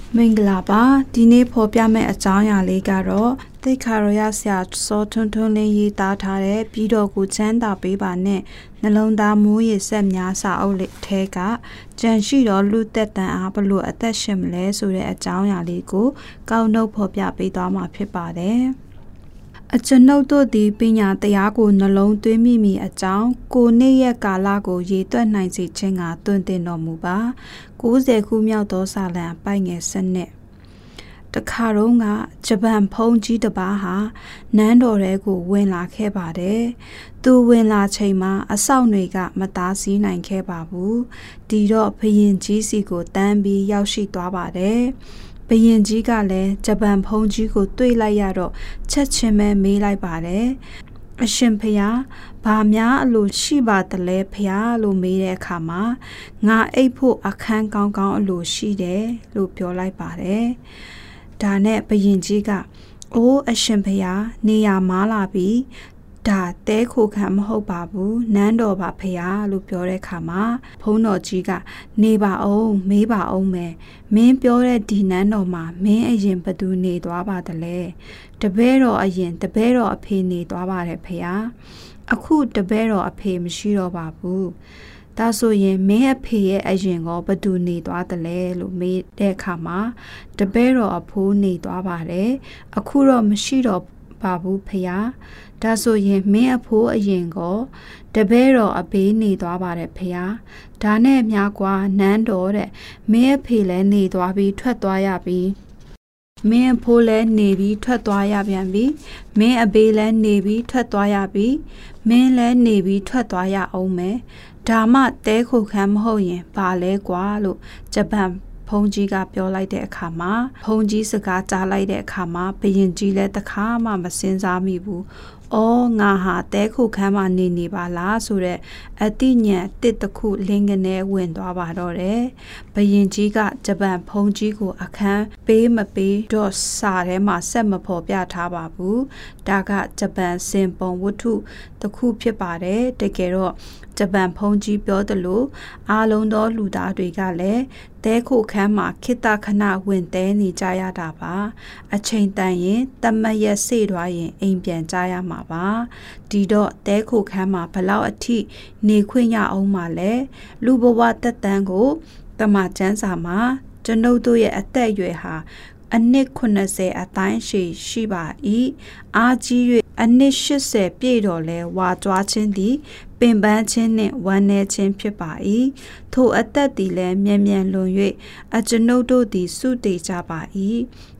မင်္ဂလာပါဒီနေ့ဖော်ပြမယ့်အကြောင်းအရာလေးကတော့သိက္ခာရောရဆရာစောထွန်းထွန်းလင်းရေးသားထားတဲ့ပြီးတော့ကိုချမ်းသာပေးပါနဲ့နှလုံးသားမိုးရေဆက်များစာအုပ်လေးထဲကကြံရှိတော့လူသက်တမ်းအားဘလို့အသက်ရှင်မလဲဆိုတဲ့အကြောင်းအရာလေးကိုကောက်နှုတ်ဖော်ပြပေးသွားမှာဖြစ်ပါတယ်အကျွန်ုပ်တို့သည်ပညာတရားကိုနှလုံးသွင်းမိအကြောင်းကိုနေ့ရက်ကာလကိုရေတွက်နိုင်စေခြင်းကတွင်တင်တော်မူပါ90ခုမြောက်သောစာလံအပိုင်ငယ်စနစ်တခါတော့ကဂျပန်ဖုန်းကြီးတစ်ပါးဟာနန်းတော်ထဲကိုဝင်လာခဲ့ပါတယ်သူဝင်လာချိန်မှာအဆောက်တွေကမသားစည်းနိုင်ခဲ့ပါဘူးဒီတော့ဘုရင်ကြီးစီကိုတန်းပြီးရောက်ရှိသွားပါတယ်ဘုရင်ကြီးကလည်းဂျပန်ဖုန်းကြီးကိုတွေ့လိုက်ရတော့ချက်ချင်းပဲမေးလိုက်ပါတယ်အရှင်ဖျားဘာများအလိုရှိပါတလဲဖျားလို့မေးတဲ့အခါမှာငါအိပ်ဖို့အခန်းကောင်းကောင်းအလိုရှိတယ်လို့ပြောလိုက်ပါတယ်ဒါနဲ့ဘုရင်ကြီးကအိုးအရှင်ဖျားနေရမားလာပြီဒါတဲခိုခံမဟုတ်ပါဘူးနန်းတော်ပါဖရာလို့ပြောတဲ့အခါမှာဘုန်းတော်ကြီးကနေပါအောင်မေးပါအောင်မယ်မင်းပြောတဲ့ဒီနန်းတော်မှာမင်းအရင်ဘသူနေသွားပါတလဲတပည့်တော်အရင်တပည့်တော်အဖေနေသွားပါတယ်ဖရာအခုတပည့်တော်အဖေမရှိတော့ပါဘူးဒါဆိုရင်မင်းအဖေရဲ့အရင်ကဘသူနေသွားတယ်လဲလို့မေးတဲ့အခါမှာတပည့်တော်အဖိုးနေသွားပါတယ်အခုတော့မရှိတော့ပါဘူးဖရာဒါဆိုရင်မင်းအဖိုးအရင်ကတပည့်တော်အဘေးနေသွားပါတယ်ဖရာဒါနဲ့များကွာနန်းတော်တဲ့မင်းအဖေလည်းနေသွားပြီးထွက်သွားရပြီမင်းအဖိုးလည်းနေပြီးထွက်သွားရပြန်ပြီမင်းအဘေးလည်းနေပြီးထွက်သွားရပြီမင်းလည်းနေပြီးထွက်သွားရအောင်မယ်ဒါမှတဲခုခံမဟုတ်ရင်ဘာလဲကွာလို့ဂျပန်ဖုန်းကြီးကပြောလိုက်တဲ့အခါမှာဖုန်းကြီးစကားကြားလိုက်တဲ့အခါမှာဘုရင်ကြီးလည်းတခါမှမစင်စားမိဘူး။အော်ငါဟာတဲခုခန်းမှာနေပါလားဆိုတဲ့အတိညာတစ်တခုလင်းကနေဝင်သွားပါတော့တယ်။ဘုရင်ကြီးကဂျပန်ဖုန်းကြီးကိုအခန်းပေးမပေးတော့စာထဲမှာဆက်မဖော်ပြထားပါဘူး။ဒါကဂျပန်စင်ပုံဝတ္ထုတစ်ခုဖြစ်ပါတယ်။တကယ်တော့ဂျပန်ဖုန်းကြီးပြောသလိုအားလုံးသောလူသားတွေကလည်းတဲခိုခန်းမှာခိတခဏဝင်တဲနေကြရတာပါအချိန်တန်ရင်တမတ်ရက်စေ့သွားရင်အိမ်ပြန်ကြရမှာပါဒီတော့တဲခိုခန်းမှာဘလောက်အထိနေခွင့်ရအောင်မှာလဲလူဘဝတက်တန်းကိုတမချန်းစာမှာကျွန်ုပ်တို့ရဲ့အသက်အရွယ်ဟာအနှစ်80အတိုင်းရှိပါ၏အားကြီး၍အနှစ်80ပြည့်တော်လဲဝါကြွားခြင်းသည်ပင်ပန်းခြင်းနှင့်ဝမ်းနည်းခြင်းဖြစ်ပါ၏ထိုအသက်သည်လည်းမြန်လွန်၍အကျွန်ုပ်တို့သည်စုတည်ကြပါ၏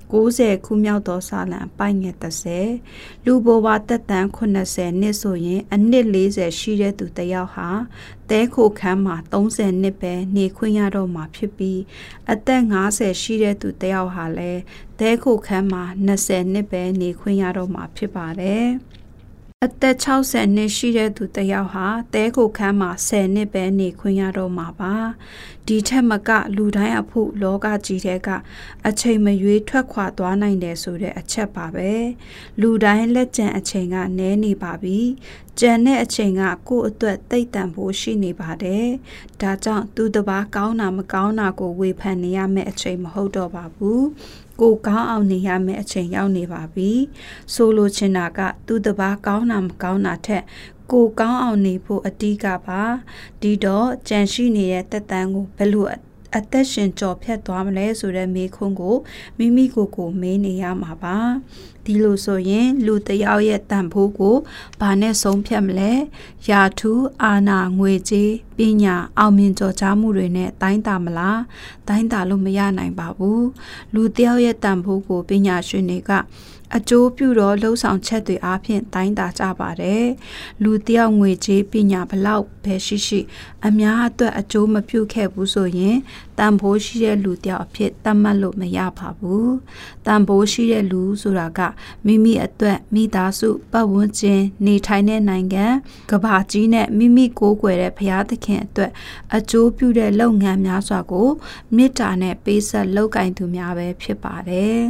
90ခုမြောက်သောစာလံအပိုင်ငယ်30လူဘဝတက်တန်း80နှစ်ဆိုရင်အနှစ်40ရှိတဲ့သူတစ်ယောက်ဟာတဲခိုခန်းမှာ30နှစ်ပဲနေခွင့်ရတော့မှာဖြစ်ပြီးအသက်50ရှိတဲ့သူတစ်ယောက်ဟာလည်းတဲခိုခန်းမှာ20နှစ်ပဲနေခွင့်ရတော့မှာဖြစ်ပါတယ်အသက်60နှစ်ရှိတဲ့သူတစ်ယောက်ဟာတဲခိုခန်းမှာ10နှစ်ပဲနေခွင့်ရတော့မှာပါဒီထက်မကလူတိုင်းအဖို့လောကကြီးထဲကအချိန်မရွေးထွက်ခွာသွားနိုင်တယ်ဆိုတဲ့အချက်ပါပဲလူတိုင်းလက်ကျန်အချိန်ကနည်းနေပါပြီကျန်တဲ့အချိန်ကကိုယ့်အတွက်တိတ်တန့်ဖို့ရှိနေပါတယ်ဒါကြောင့်သူတစ်ပါးကောင်းတာမကောင်းတာကိုဝေဖန်နေရမယ့်အချိန်မဟုတ်တော့ပါဘူးကိုကောင်းအောင်နေရမယ့်အချိန်ရောက်နေပါပြီဆိုလိုချင်တာကသူတစ်ပါးကောင်းတာမကောင်းတာထက်ကိုကောင်းအောင်နေဖို့အတိကပါဒီတော့ကြံရှိနေတဲ့တက်တန်းကိုဘယ်လိုအသက်ရှင်ကြော်ဖြတ်သွားမလဲဆိုတဲ့မေးခွန်းကိုမိမိကိုမေးနေရမှာပါဒီလိုဆိုရင်လူတစ်ယောက်ရဲ့တန်ဖိုးကိုဘာနဲ့ဆုံးဖြတ်မလဲယာထူးအာနာငွေကြေးပညာအောင်မြင်ကြော်ကြားမှုတွေနဲ့တိုင်းတာမလားတိုင်းတာလို့မရနိုင်ပါဘူးလူတစ်ယောက်ရဲ့တန်ဖိုးကိုပညာရှင်တွေကအကျိုးပြုတော့လှုပ်ဆောင်ချက်တွေအားဖြင့်တိုင်းတာကြပါတယ်လူတစ်ယောက်ငွေကြေးပညာဘလောက်ပဲရှိအများအတွက်အကျိုးမပြုခဲ့ဘူးဆိုရင်တန်ဖိုးရှိတဲ့လူတစ်ယောက်အဖြစ်သတ်မှတ်လို့မရပါဘူးတန်ဖိုးရှိတဲ့လူဆိုတာကမိမိအတွက်မိသားစုပတ်ဝန်းကျင်နေထိုင်တဲ့နိုင်ငံကမ္ဘာကြီးနဲ့မိမိကိုးကွယ်တဲ့ဘုရားသခင်အတွက်အကျိုးပြုတဲ့လုပ်ငန်းများစွာကိုမေတ္တာနဲ့ပေးဆက်လုပ်ကင်သူများပဲဖြစ်ပါတယ်ဖ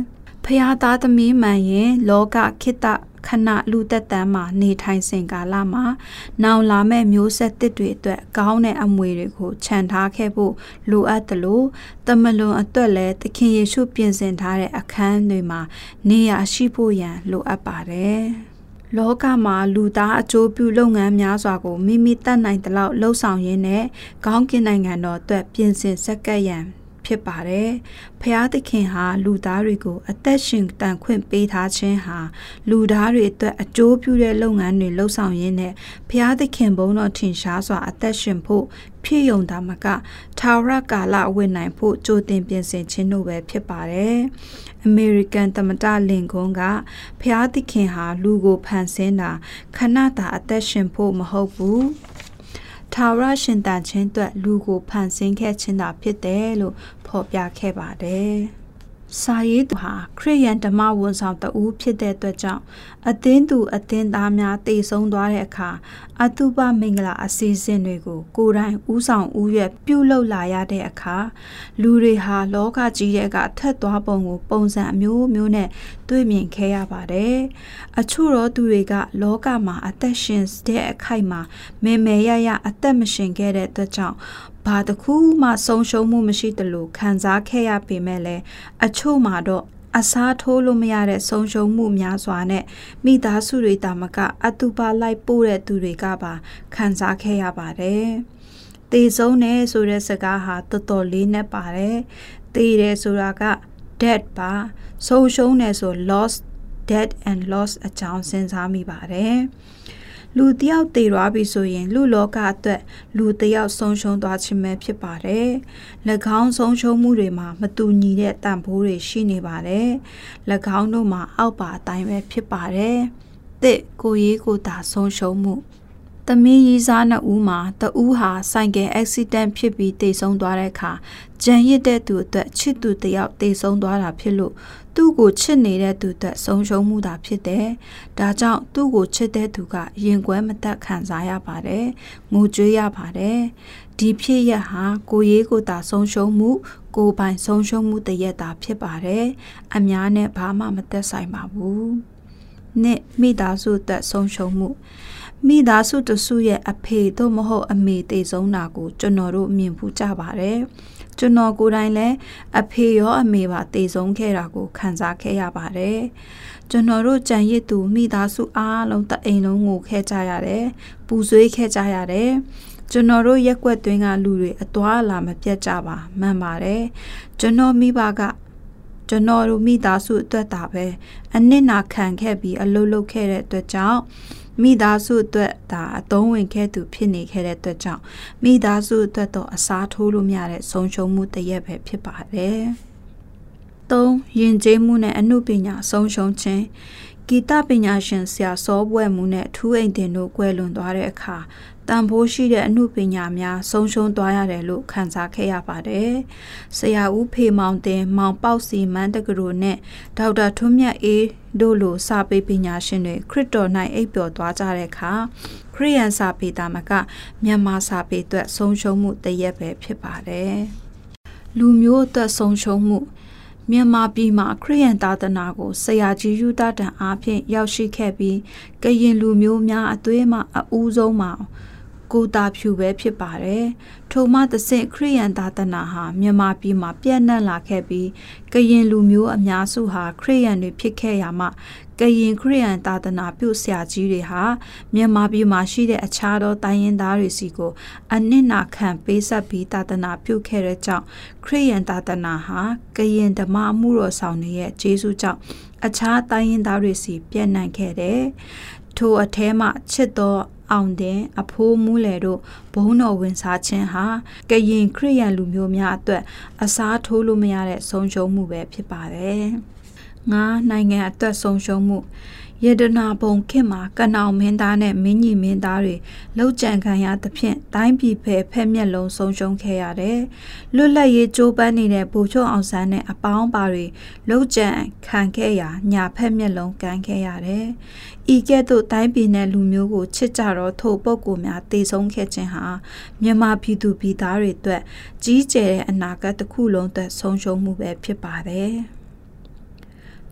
ဖျားသားသမီးမှန်ရင်လောကခေတ္တခဏလူသက်တမ်းမှာနေထိုင်စဉ်ကာလမှာနောင်လာမဲ့မျိုးဆက်တစ်တွေအတွက်ကောင်းတဲ့အမွေတွေကိုခြံထားခဲ့ဖို့လိုအပ်တယ်လို့တမလွန်အတွက်လည်းသခင်ယေရှုပြင်ဆင်ထားတဲ့အခန်းတွေမှာနေရာရှိဖို့ရန်လိုအပ်ပါတယ်။လောကမှာလူသားအကျိုးပြုလုပ်ငန်းများစွာကိုမိမိတတ်နိုင်သလောက်လှုပ်ဆောင်ရင်းနဲ့ကောင်းကင်နိုင်ငံတော်အတွက်ပြင်ဆင်ဆက်ကပ်ရန်ဖြစ်ပါတယ်။ဖျားသခင်ဟာလူသားတွေကိုအသက်ရှင်တန်ခွင့်ပေးထားခြင်းဟာလူသားတွေအတွက်အကျိုးပြုတဲ့လုပ်ငန်းတွေလှုပ်ဆောင်ရင်းနဲ့ဖျားသခင်ဘုန်းတော်ထင်ရှားစွာအသက်ရှင်ဖို့ဖြစ်ယုံတာမကထာဝရကာလဝင်နိုင်ဖို့ကြိုတင်ပြင်ဆင်ခြင်းတို့ပဲဖြစ်ပါတယ်။အမေရိကန်သမ္မတလင်ကွန်းကဖျားသခင်ဟာလူကိုဖန်ဆင်းတာခဏတာအသက်ရှင်ဖို့မဟုတ်ဘူး။ထာဝရရှင်တန်ခြင်းအတွက်လူကိုဖန်ဆင်းခဲ့ခြင်းသာဖြစ်တယ်လို့ဖော်ပြခဲ့ပါတယ်။စာရေးသူဟာခရစ်ယာန်ဓမ္မဝန်ဆောင်တဦးဖြစ်တဲ့အတွက်ကြောင့်အသင်းသူအသင်းသားများတည်ဆုံသွားတဲ့အခါအတုပမင်္ဂလာအစီအစဉ်တွေကိုကိုယ်တိုင်ဦးဆောင်ဦးရွက်ပြုလုပ်လာရတဲ့အခါလူတွေဟာလောကကြီးတဲ့ကထက်သွားပုံကိုပုံစံအမျိုးမျိုးနဲ့တွေ့မြင်ခဲ့ရပါတယ်။အချို့သောသူတွေကလောကမှာအသက်ရှင်တဲ့အခိုက်မှာမေရရအသက်မရှင်ခဲ့တဲ့အတွက်ကြောင့်ဘာတစ်ခုမှဆုံးရှုံးမှုမရှိသလိုခံစားခဲ့ရပေမဲ့လည်းအချို့မှာတော့အစားထိုးလို့မရတဲ့ဆုံးရှုံးမှုများစွာနဲ့မိသားစုတွေတာမကအတုပလိုက်ပို့တဲ့သူတွေကပါခံစားခဲ့ရပါတယ်။သေဆုံးတယ်ဆိုတဲ့စကားဟာတော်တော်လေးနဲ့ပါတယ်။သေတယ်ဆိုတာက dead ပါဆုံးရှုံးတယ်ဆို lost dead and lost အကြောင်းစဉ်းစားမိပါတယ်။လူတယောက်တည်သွားပြီဆိုရင်လူလောကအတွက်လူတယောက်ဆုံးရှုံးသွားခြင်းပဲဖြစ်ပါတယ်။၎င်းဆုံးရှုံးမှုတွေမှာမတူညီတဲ့တန်ဖိုးတွေရှိနေပါတယ်။၎င်းတို့မှာအောက်ပါအတိုင်းပဲဖြစ်ပါတယ်။တစ်ကိုရေးကိုတာဆုံးရှုံးမှုသမီးရီးစားနှစ်ဦးမှာတဦးဟာဆိုင်ကယ်အက်ဆီဒန့်ဖြစ်ပြီးသေဆုံးသွားတဲ့အခါကြံရစ်တဲ့သူအတွက်ချစ်သူတယောက်သေဆုံးသွားတာဖြစ်လို့သူ့ကိုချစ်နေတဲ့သူအတွက်ဆုံးရှုံးမှုသာဖြစ်တယ်။ဒါကြောင့်သူ့ကိုချစ်တဲ့သူကရင်ကွဲမသက်ခံစားရပါတယ်။ငိုကြွေးရပါတယ်။ဒီဖြစ်ရဟာကိုရေးကိုတာဆုံးရှုံးမှုကိုပိုင်ဆုံးရှုံးမှုတရက်တာဖြစ်ပါတယ်။အများနဲ့ဘာမှမသက်ဆိုင်ပါဘူး။နှစ်မိသားစုအတွက်ဆုံးရှုံးမှုမိသားစုတစုရဲ့အဖေတို့မဟုတ်အမေတည်ဆုံးတာကိုကျွန်တော်တို့မြင်ဖူးကြပါတယ်။ကျွန်တော်ကိုယ်တိုင်လည်းအဖေရောအမေပါတည်ဆုံးခဲ့တာကိုခံစားခဲ့ရပါတယ်။ကျွန်တော်တို့ကြံရစ်သူမိသားစုအားလုံးတအိမ်လုံးငိုခဲ့ကြရတယ်။ပူဆွေးခဲ့ကြရတယ်။ကျွန်တော်တို့ရက်ွက်တွင်းကလူတွေအသွားအလာမပြတ်ကြပါမှန်ပါတယ်။ကျွန်တော်မိဘကကျွန်တော်တို့မိသားစုအတွက်တာပဲအနစ်နာခံခဲ့ပြီးအလုပ်လုပ်ခဲ့တဲ့အတွက်ကြောင့်မိသားစုအတွက်ဒါအသုံးဝင်ခဲ့သူဖြစ်နေခဲ့တဲ့အတွက်ကြောင့်မိသားစုအတွက်တော့အစားထိုးလို့မရတဲ့ဆုံးရှုံးမှုတစ်ရက်ပဲဖြစ်ပါတယ်။၃ယဉ်ကျေးမှုနဲ့အမှုပညာဆုံးရှုံးခြင်းဂီတပညာရှင်ဆရာစောပွဲမှုနဲ့ထူးအိမ်တင်တို့ကွယ်လွန်သွားတဲ့အခါတန်ဖိုးရှိတဲ့အမှုပညာများဆုံးရှုံးသွားရတယ်လို့ခံစားခဲ့ရပါတယ်။ဆရာဦးဖေမောင်တင်မောင်ပေါက်စီမန်းတကရိုနဲ့ဒေါက်တာထွန်းမြတ်အေးတို့လိုစာပေပညာရှင်တွေခရစ်တော်၌အိပ်ပျော်သွားကြတဲ့အခါခရိယန်စာပေတာမကမြန်မာစာပေအတွက်ဆုံးရှုံးမှုတရက်ပဲဖြစ်ပါတယ်။လူမျိုးအတွက်ဆုံးရှုံးမှုမြန်မာပြည်မှာခရစ်ယာန်သာသနာကိုဆရာကြီးယူဒတန်အားဖြင့်ရောက်ရှိခဲ့ပြီးကရင်လူမျိုးများအသွေးမှအဦးဆုံးမှာကိုတာဖြူပဲဖြစ်ပါတယ်။ထိုမှသဖြင့်ခရစ်ယာန်သာသနာဟာမြန်မာပြည်မှာပြန့်နှံ့လာခဲ့ပြီးကရင်လူမျိုးအများစုဟာခရစ်ယာန်တွေဖြစ်ခဲ့ရမှကရင်ခရစ်ယာန်သာသနာပြုဆရာကြီးတွေဟာမြန်မာပြည်မှာရှိတဲ့အခြားသောတိုင်းရင်းသားတွေစီကိုအနစ်နာခံပေးဆက်ပြီးသာသနာပြုခဲ့တဲ့ကြောင့်ခရစ်ယာန်သာသနာဟာကရင်ဓမ္မအမှုတော်ဆောင်တွေရဲ့ကျေးဇူးကြောင့်အခြားတိုင်းရင်းသားတွေစီပြန့်နှံ့ခဲ့တယ်။ထိုအထဲမှချစ်သောအောင်တဲ့အဖိုးမူးလေတို့ဘုန်းတော်ဝင်စားခြင်းဟာကရင်ခရစ်ယာန်လူမျိုးများအတွက်အစားထိုးလို့မရတဲ့ဆုံးရှုံးမှုပဲဖြစ်ပါတယ်။နိုင်ငံအတွက်ဆုံးရှုံးမှုယေဒနာဘုံခေတ်မှာကနောင်မင်းသားနဲ့မင်းကြီးမင်းသားတွေလှုပ်ကြံခံရသဖြင့်တိုင်းပြည်ဖက်မျက်လုံးဆုံးရှုံးခဲ့ရတယ်။လွတ်လပ်ရေးကြိုးပမ်းနေတဲ့ဗိုလ်ချုပ်အောင်ဆန်းနဲ့အပေါင်းပါတွေလှုပ်ကြံခံခဲ့ရာညာဖက်မျက်လုံးကန်ခဲ့ရတယ်။ဤကဲ့သို့တိုင်းပြည်နဲ့လူမျိုးကိုချစ်ကြတော့ထိုပုဂ္ဂိုလ်များတည်ဆုံးခဲ့ခြင်းဟာမြန်မာပြည်သူပြည်သားတွေအတွက်ကြီးကျယ်တဲ့အနာဂတ်တစ်ခုလုံးအတွက်ဆုံးရှုံးမှုပဲဖြစ်ပါတယ်။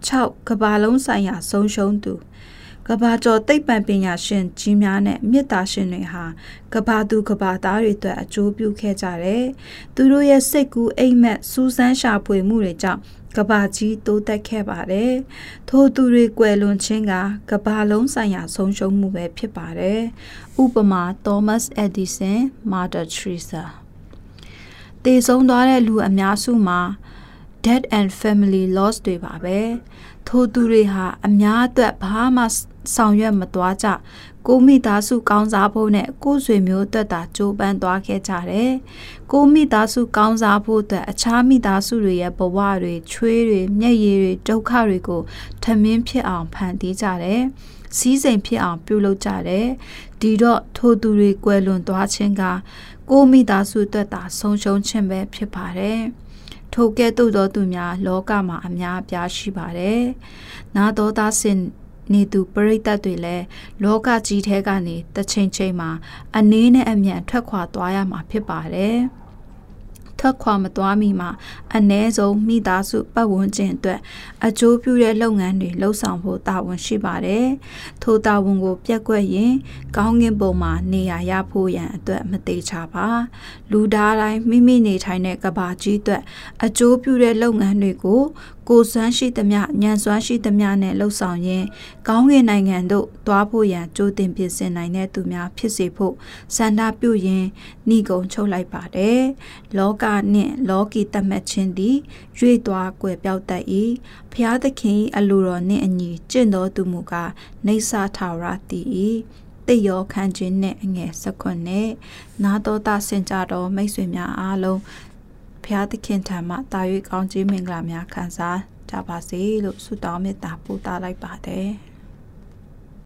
6. ကဘာလုံးဆိုင်ရာဆုံးရှုံးသူကဘာကျော်သိပ္ပံပညာရှင်ကြီးများနဲ့မြစ်တာရှင်တွေဟာကဘာသူကဘာသားတွေအတွက်အကျိုးပြုခဲ့ကြတယ်။သူတို့ရဲ့စိတ်ကူးအိမ်မက်စူးစမ်းရှာဖွေမှုတွေကြောင့်ကဘာကြီးတိုးတက်ခဲ့ပါတယ်။ထို့သူတွေကွယ်လွန်ခြင်းကဘာလုံးဆိုင်ရာဆုံးရှုံးမှုပဲဖြစ်ပါတယ်။ဥပမာ Thomas Edison, Mother Teresa တည်ဆုံးသွားတဲ့လူအများစုမှာ death and family loss တွေပါပဲ။ထို့သူတွေဟာအများအတွက်ဘာမှဆောင်ရွက်မသွားကြကိုမိသားစုကောင်းစားဖို့နဲ့ကိုဆွေမျိုးအတွက်သာကြိုးပမ်းသွားခဲ့ကြတယ်။ကိုမိသားစုကောင်းစားဖို့အတွက်အခြားမိသားစုတွေရဲ့ဘဝတွေချွေးတွေမျက်ရည်တွေဒုက္ခတွေကိုထမင်းဖြစ်အောင်ဖန်တီးကြတယ်။စီးစိမ်ဖြစ်အောင်ပြုလုပ်ကြတယ်။ဒီတော့ထို့သူတွေကွယ်လွန်သွားခြင်းကကိုမိသားစုအတွက်သာဆုံးရှုံးခြင်းပဲဖြစ်ပါတယ်။ထိုကဲ့သို့သောသူများလောကမှာအများအပြားရှိပါတယ်။နာတော်သားစင်နေသူပရိသတ်တွေလည်းလောကကြီးထဲကနေတစ်ချိန်မှာအနေနဲ့အမြန်ထွက်ခွာသွားရမှာဖြစ်ပါတယ်။ထွက်ခွာမသွားမီမှာအ ਨੇ ဆုံးမိသားစုပတ်ဝန်းကျင်အတွက်အကျိုးပြုတဲ့လုပ်ငန်းတွေလှုပ်ဆောင်ဖို့တာဝန်ရှိပါတယ်။ထိုတာဝန်ကိုပြက်ကွက်ရင်ကောင်းကင်ဘုံမှာနေရာရဖို့ရန်အတွက်မသေးချပါ။လူသားတိုင်းမိမိနေထိုင်တဲ့ကဘာကြီးအတွက်အကျိုးပြုတဲ့လုပ်ငန်းတွေကိုကိုယ်စွမ်းရှိသမျှဉာဏ်စွမ်းရှိသမျှနဲ့လှုပ်ဆောင်ရင်းကောင်းကင်နိုင်ငံသို့သွားဖို့ရန်ကြိုတင်ပြင်ဆင်နိုင်တဲ့သူများဖြစ်စေဖို့ဆန္ဒပြုရင်းနှိကုံချုပ်လိုက်ပါတယ်။လောကနှင့်လောကီတတ်မှတ်ခြင်းသည်ရွေ့သွားကွယ်ပြောက်တတ်၏။ဖျားသခင်အလိုတော်နှင့်အညီကျင့်တော်သူမူကားနေဆာထာဝရတည်၏။တိတ်ရောခံခြင်းနှင့်အငယ်19နဲ့နာတော်တာစင်ကြတော်မိတ်ဆွေများအားလုံးဖျားသခင်ထံမှတာ၍ကောင်းခြင်းမင်္ဂလာများခံစားကြပါစေလို့ဆုတောင်းမေတ္တာပို့သလိုက်ပါတယ်။